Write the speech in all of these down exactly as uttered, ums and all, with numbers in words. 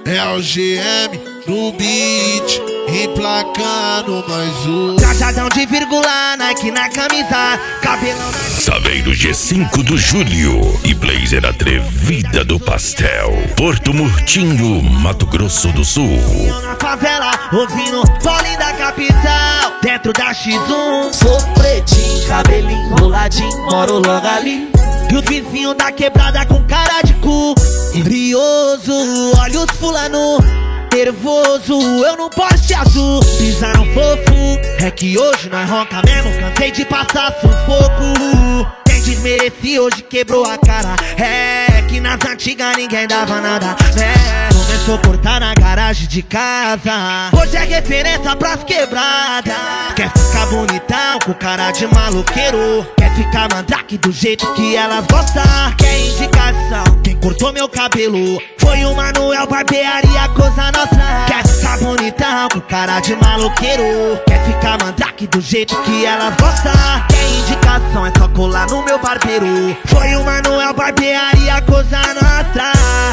É o G M no beat, emplacando mais um. Trajadão de vírgula, Nike na camisa, cabelão na... Saveiro G cinco do Júlio e blazer atrevida do Pastel. Porto Murtinho, Mato Grosso do Sul. Eu na favela, ouvindo Paulinho da capital, dentro da X um. Sou pretinho, cabelinho roladinho, moro logo ali. E os vizinhos da quebrada com cara de cu, brioso, olha os fulano nervoso, eu não posso azul. Pisaram fofo, é que hoje nós ronca mesmo, cansei de passar sufoco. Quem desmerecia hoje quebrou a cara, é que nas antigas ninguém dava nada, né? Começou a cortar na garagem de casa, hoje é referência pras quebradas. Quer ficar bonitão com cara de maloqueiro, quer ficar mandrake do jeito que elas gostam. Quer indicação, quem cortou meu cabelo foi o Manuel Barbearia, coisa nossa. Quer ficar bonitão com cara de maloqueiro, quer ficar mandrake do jeito que elas gostam. Quer indicação, é só colar no meu barbeiro, foi o Manuel Barbearia, coisa nossa.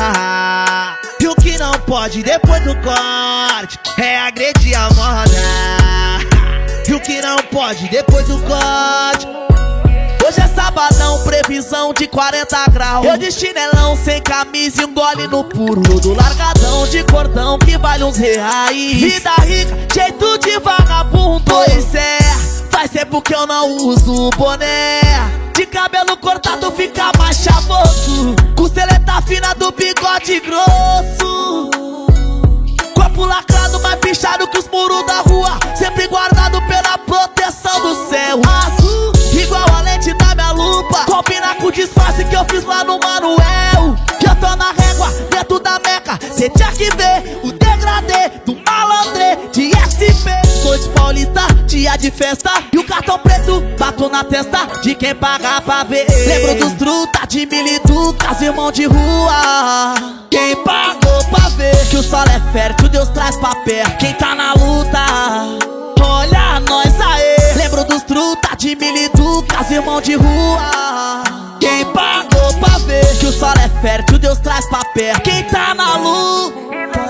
E o que não pode depois do corte é agredir a moda. E o que não pode depois do corte. Hoje é sabadão, previsão de quarenta graus. Eu de chinelão, sem camisa e um gole no puro. Do largadão de cordão que vale uns reais. Vida rica, jeito de vagabundo. Pois é, faz tempo que eu não uso boné. De cabelo cortado fica mais chavoso, costeleta fina do bigode grosso. Corpo lacrado, mais pichado que os muros da rua, sempre guardado pela proteção do céu azul, igual a lente da minha lupa, combina com o disfarce que eu fiz lá no Manuel. Que eu tô na régua, dentro da meca, cê tinha que ver o degradê do malandrê de S P. Sou de Paulista, dia de festa, e o cartão preto bato na testa de quem paga pra ver. Lembro dos truta de militucas, irmão de rua, quem pagou pra ver que o sol é fértil, Deus traz pra perto quem tá na luta. Olha nós aê. Lembro dos truta de militucas, irmão de rua, quem pagou pra ver que o sol é fértil, Deus traz pra perto quem tá na luta.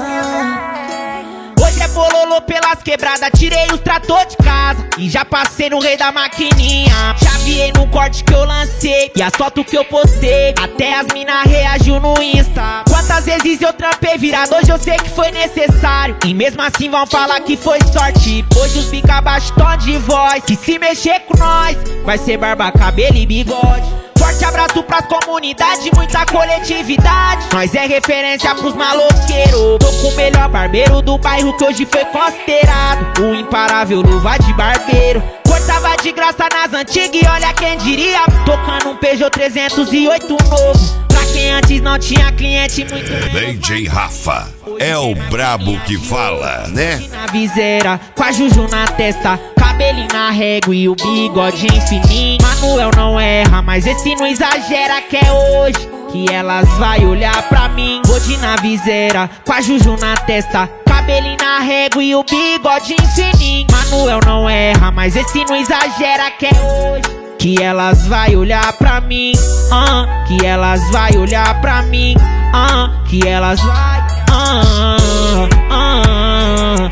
Hoje é bololô pelas quebradas, tirei os trator de casa e já passei no rei da maquininha. Chaveei no corte que eu lancei e as fotos que eu postei, até as mina reagiu no Insta. Quantas vezes eu trampei virado, hoje eu sei que foi necessário, e mesmo assim vão falar que foi sorte. Hoje os bica abaixo tom de voz, que se mexer com nós vai ser barba, cabelo e bigode. Forte abraço pras comunidades, muita coletividade. Nós é referência pros maloqueiros. Tô com o melhor barbeiro do bairro que hoje foi considerado o imparável luva de barbeiro. Cortava de graça nas antigas e olha quem diria, tocando um Peugeot trezentos e oito novo. Pra quem antes não tinha cliente, muito D J Rafa é o brabo que fala, né? Na viseira, com a juju na testa, cabelinho na régua e o bigodinho fininho. Manuel não erra, mas esse não exagera, que é hoje que elas vai olhar pra mim. Hoje na viseira, com a juju na testa, cabelinho na régua e o bigodinho fininho. Manuel não erra, mas esse não exagera, que é hoje que elas vai olhar pra mim, ah, que elas vai olhar pra mim, ah, que elas vai, ah, ah,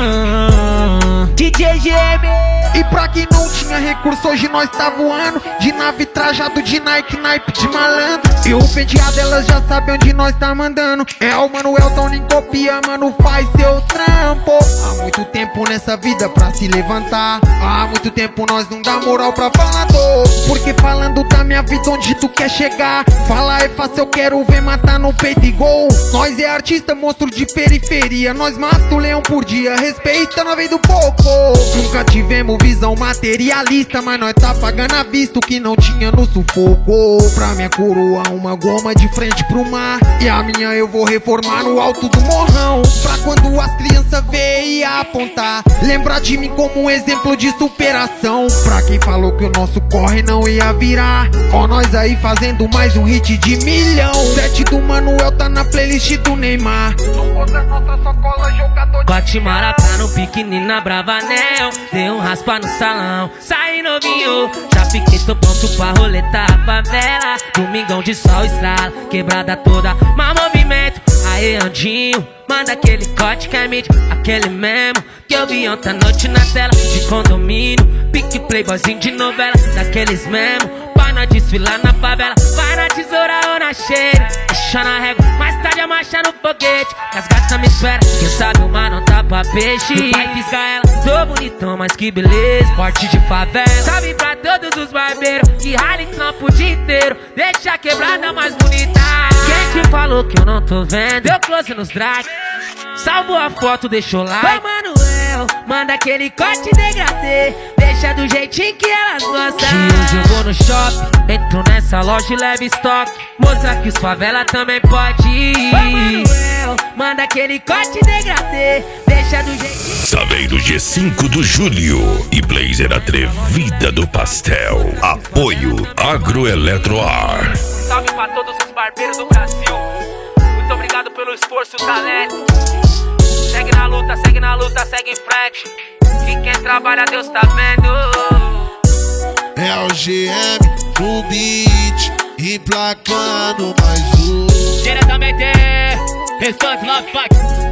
ah, D J G M. E pra quem não tinha recurso, hoje nós tá voando de nave trajado de Nike, naipe de malandro. E o penteado elas já sabem onde nós tá mandando. É o Manuel, tão nem copia, mano, faz seu trampo. Há muito tempo nessa vida pra se levantar, há muito tempo nós não dá moral pra falador. Porque falando da minha vida onde tu quer chegar, falar é fácil, eu quero ver matar no peito e gol. Nós é artista, monstro de periferia, nós mata o leão por dia, respeita na vez do pouco. Nunca tivemos visão materialista, mas nós tá pagando a vista o que não tinha no sufoco. Pra minha coroa uma goma de frente pro mar, e a minha eu vou reformar no alto do morrão. Pra quando as crianças verem e apontar, lembrar de mim como um exemplo de superação. Pra quem falou que o nosso corre não ia virar, ó nós aí fazendo mais um hit de milhão. Sete do Manuel tá na playlist do Neymar. Outra nossa só cola jogador. Bate maracá no piquenininho na Bravanel, deu um raspa no salão, sai novinho. Já fiquei, tô pronto pra roletar a favela. Domingão de sol estrala, quebrada toda, mas movimento. Aê, Andinho, manda aquele corte que é mídia, aquele mesmo que eu vi ontem à noite na tela de condomínio. Pique playboyzinho de novela, daqueles mesmo, pra nós desfilar na favela. Vai na tesoura ou na cheira, deixa na régua, mais tarde a marcha no foguete. As gatas me esperam, quem sabe o mar não tá pra peixe. O pai pisca ela, tô bonitão, mas que beleza. Porte de favela, salve pra todos os barbeiros que ralem trampo o dia inteiro, deixa a quebrada mais bonita. Quem te falou que eu não tô vendo? Deu close nos drag, salvo a foto, deixou like. Ô Manuel, manda aquele corte degradê, deixa do jeitinho que elas gostam. Que hoje eu vou no shopping, entro nessa loja e levo estoque, mostra que os favela também pode ir. Ô Manuel, manda aquele corte degradê, deixa do jeitinho. Saveiro G cinco do Júlio e Blazer Atrevida do Pastel. Apoio Agroeletroar. Salve pra todos os barbeiros do Brasil, muito obrigado pelo esforço, talento. Segue na luta, segue na luta, segue em frente, e quem trabalha Deus tá vendo. É o G M no beat, emplacando mais um. Diretamente, restante Love Fight.